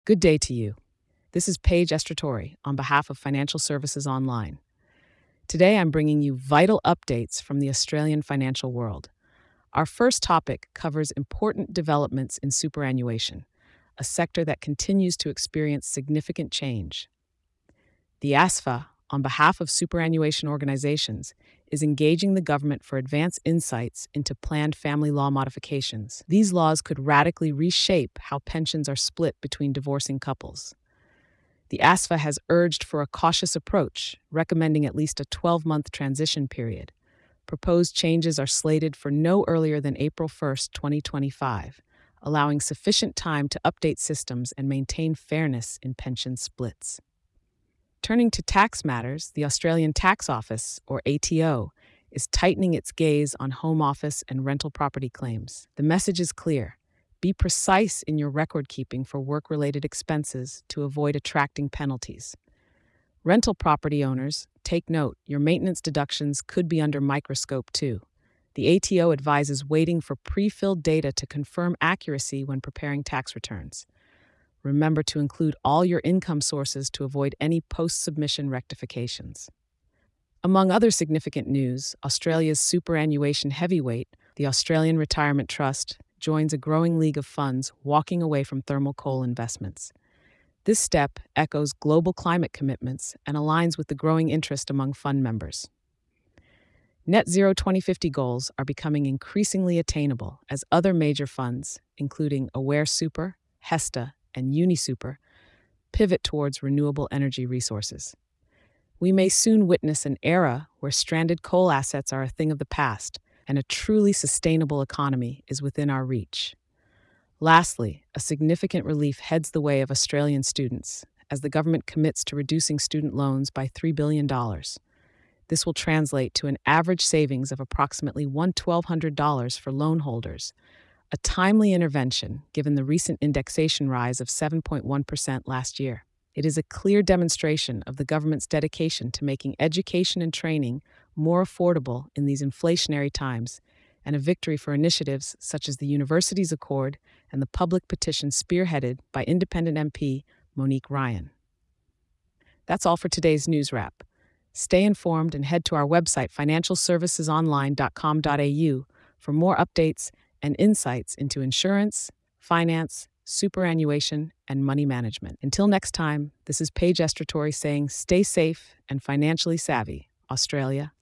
Good day to you. This is Paige Estratori on behalf of Financial Services Online. Today I'm bringing you vital updates from the Australian financial world. Our first topic covers important developments in superannuation, a sector that continues to experience significant change. The ASFA, on behalf of superannuation organizations, is engaging the government for advance insights into planned family law modifications. These laws could radically reshape how pensions are split between divorcing couples. The ASFA has urged for a cautious approach, recommending at least a 12-month transition period. Proposed changes are slated for no earlier than April 1st, 2025, allowing sufficient time to update systems and maintain fairness in pension splits. Turning to tax matters, the Australian Tax Office, or ATO, is tightening its gaze on home office and rental property claims. The message is clear. Be precise in your record keeping for work-related expenses to avoid attracting penalties. Rental property owners, take note, your maintenance deductions could be under microscope too. The ATO advises waiting for pre-filled data to confirm accuracy when preparing tax returns. Remember to include all your income sources to avoid any post-submission rectifications. Among other significant news, Australia's superannuation heavyweight, the Australian Retirement Trust, joins a growing league of funds walking away from thermal coal investments. This step echoes global climate commitments and aligns with the growing interest among fund members. Net Zero 2050 goals are becoming increasingly attainable as other major funds, including Aware Super, HESTA, and UniSuper, pivot towards renewable energy resources. We may soon witness an era where stranded coal assets are a thing of the past, and a truly sustainable economy is within our reach. Lastly, a significant relief heads the way of Australian students as the government commits to reducing student loans by $3 billion. This will translate to an average savings of approximately $1,200 for loan holders, a timely intervention given the recent indexation rise of 7.1% last year. It is a clear demonstration of the government's dedication to making education and training more affordable in these inflationary times, and a victory for initiatives such as the Universities Accord and the public petition spearheaded by independent MP Monique Ryan. That's all for today's news wrap. Stay informed and head to our website financialservicesonline.com.au for more updates and insights into insurance, finance, superannuation, and money management. Until next time, this is Paige Estratori saying stay safe and financially savvy, Australia.